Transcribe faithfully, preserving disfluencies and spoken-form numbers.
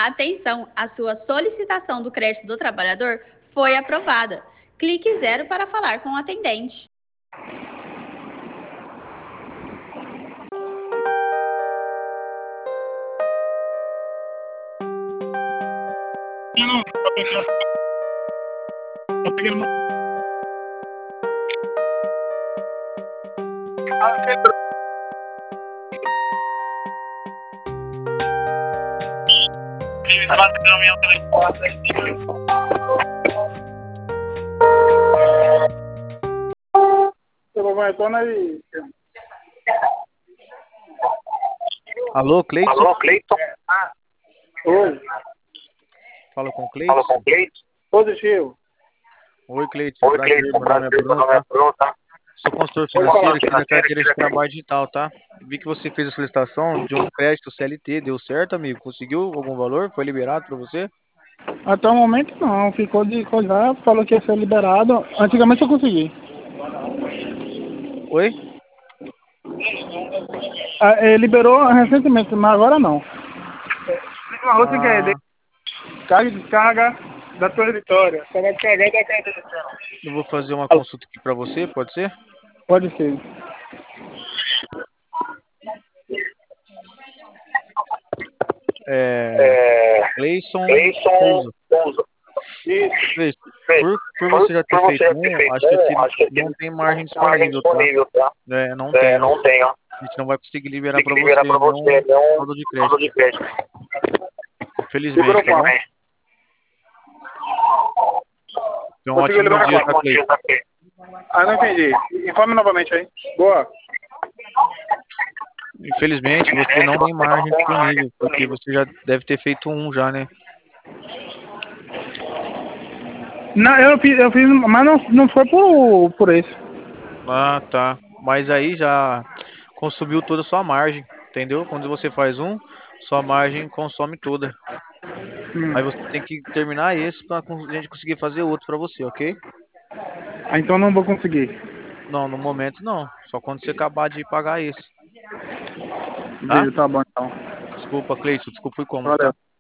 Atenção, a sua solicitação do crédito do trabalhador foi aprovada. Clique zero para falar com o atendente. Alô, Cleiton? Alô, Cleiton? Oi. Fala com o Cleiton? Fala com o Cleiton? Positivo. Oi, Cleiton. Oi, Prazer, Cleiton. meu nome é Prazer, meu Bruno, nome é tá? Bruno, tá? Sou consultor Oi, fala, financeiro aqui da financeiro carteira aqui de da trabalho digital, tá? Vi que você fez a solicitação de um crédito C L T. Deu certo, amigo? Conseguiu algum valor? Foi liberado pra você? Até o momento não, ficou de coisa, falou que ia ser liberado. Antigamente eu consegui. Oi? Ah, eh, liberou recentemente, mas agora não. Uma outra que é Ah, de carga e descarga da tua vitória. Você vai descargar da carga de descarga. eu vou fazer uma consulta aqui pra você, pode ser? Pode ser. É... É... Cleison Cleiton Souza. Souza. Cleison, Isso. por, por Por, você já ter por você feito já ter um, feito acho que aqui um, acho que aqui não tem margem tem margem disponível, tá? disponível, tá? É, não É, tem, ó. não tem, ó. A gente não vai conseguir liberar Tem pra que liberar você pra você, nenhum não saldo de saldo crédito. de crédito. Infelizmente, Liberou tá quando, bom? hein? Então, um Conseguiu ótimo liberar dia, quando? tá, Bom Cleiton? dia, tá, Cleiton? Ah, não entendi. Informe novamente aí. Boa. Infelizmente, você Infelizmente, não tem você não margem tem margem disponível, porque disponível. você já deve ter feito um já, né? Não, eu fiz, eu fiz, mas não, não foi por, por isso. Ah, tá. Mas aí já consumiu toda a sua margem, entendeu? Quando você faz um, sua margem consome toda. Hum. Aí você tem que terminar esse pra a gente conseguir fazer outro pra você, ok? Ah, então não vou conseguir. Não, no momento não. Só quando você acabar de pagar esse, tá? Viu, tá bom então. Desculpa, Cleiton. Desculpa o incômodo, tá? Valeu.